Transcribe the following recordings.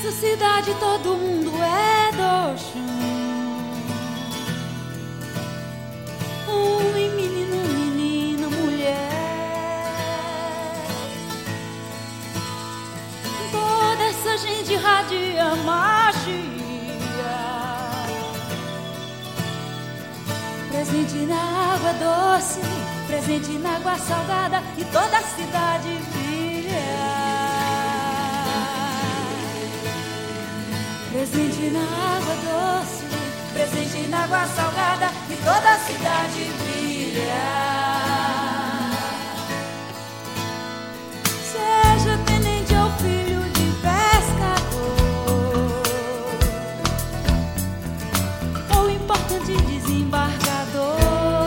Nessa cidade todo mundo é do chão. Homem, menino, menina, mulher. Toda essa gente radia magia. Presente na água doce, presente na água salgada, e toda a cidade brilha. Presente na água doce, presente na água salgada, e toda a cidade brilha. Seja tenente ou filho de pescador, ou importante desembargador,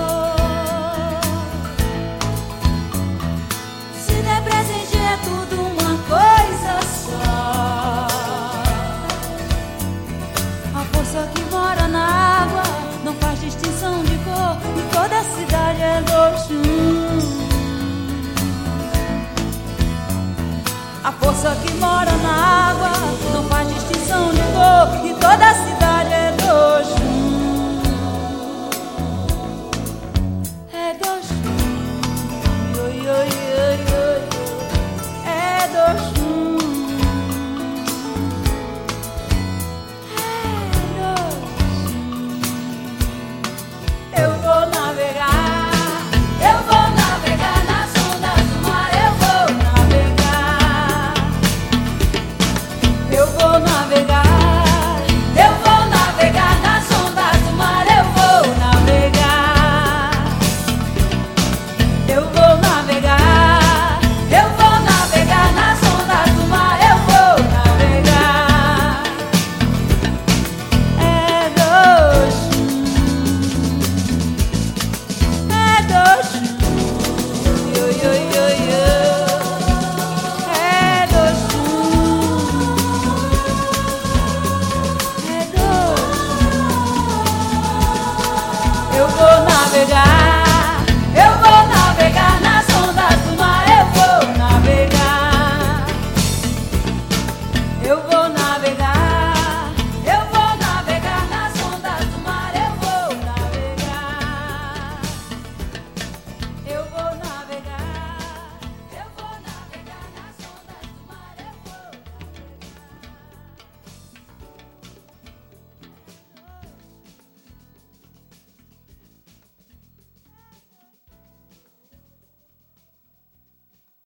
se der presente é tudo uma coisa só. A força que mora na água não faz distinção de cor, e toda a cidade é do chão. A força que mora na água não faz distinção de cor, e toda a cidade é do chão. É do chão. Oi, oi, oi, oi. É do chão. Eu vou navegar, eu vou navegar nas ondas do mar, eu vou navegar. Eu vou navegar, eu vou navegar nas ondas do mar, eu vou navegar. Eu vou navegar, eu vou navegar nas ondas do mar, eu vou navegar. É do chão. É do chão. Oi, oi, oi, oi. É do chão. É do chão. Eu vou